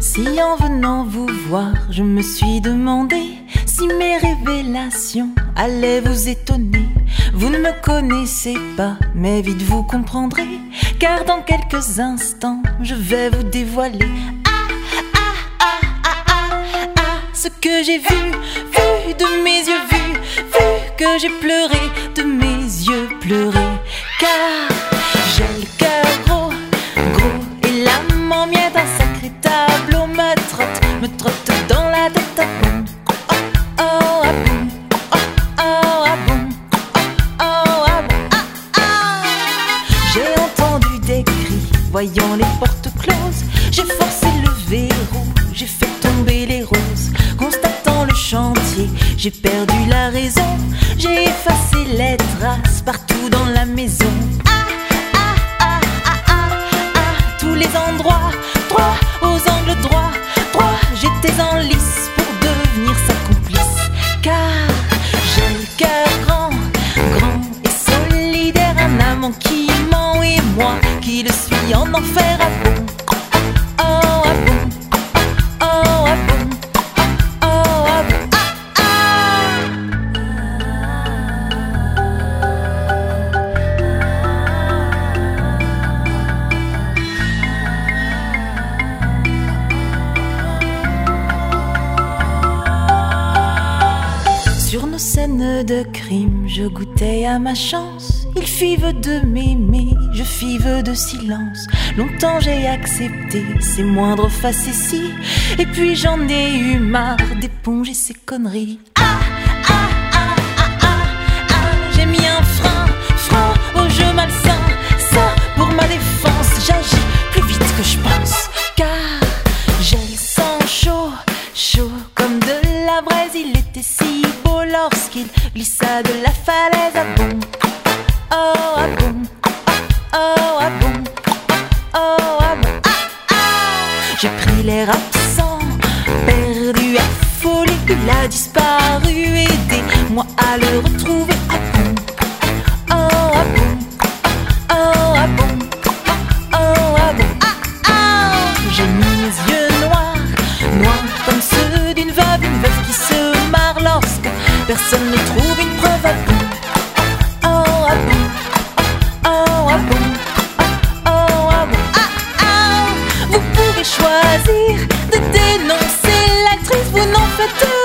Si en venant vous voir, je me suis demandé si mes révélations allaient vous étonner. Vous ne me connaissez pas, mais vite vous comprendrez, car dans quelques instants, je vais vous dévoiler ce que j'ai vu de mes yeux, vu que j'ai pleuré de mes yeux pleurés, car j'ai le cœur gros et l'âme en miettes. Un sacré tableau me trotte dans la tête. Ah bon, oh oh, ah bon, oh oh, ah bon, oh oh, ah bon, ah ah. J'ai entendu des cris, voyant les portes closes. J'ai forcé le verrou, j'ai fait tomber les roses. Constatant le chantier, j'ai perdu la raison. J'ai effacé les traces partout dans la maison. Tous les endroits, droit aux angles droits, j'étais en lice pour devenir sa complice. Car j'ai le cœur grand et solidaire. Un amant qui ment et moi qui le suis en enfer. Ah bon, oh ah bon, oh ah bon, oh ah bon, Sur nos scènes de crime, je goûtais à ma chance. Il fit vœu de m'aimer, je fis vœu de silence. Longtemps j'ai accepté ses moindres facéties, et puis j'en ai eu marre d'éponger ces conneries. J'ai mis un frein au jeu malsain. Ça, pour ma défense, j'agis plus vite que je pense. Car j'ai le sang chaud comme de la braise. Il était si beau lorsqu'il glissa de la falaise. Ah bon, oh ah bon, oh ah bon, oh ah bon, J'ai pris l'air absent, perdu, affolé. Il a disparu, aidez-moi à le retrouver. Ah bon, oh ah bon, oh ah bon, oh ah bon, J'ai mis mes yeux noirs comme ceux d'une veuve, qui se marre lorsque personne ne trouve une preuve. Ah bon, oh ah bon, oh ah bon, oh ah bon, Vous pouvez choisir de dénoncer l'actrice, vous n'en faites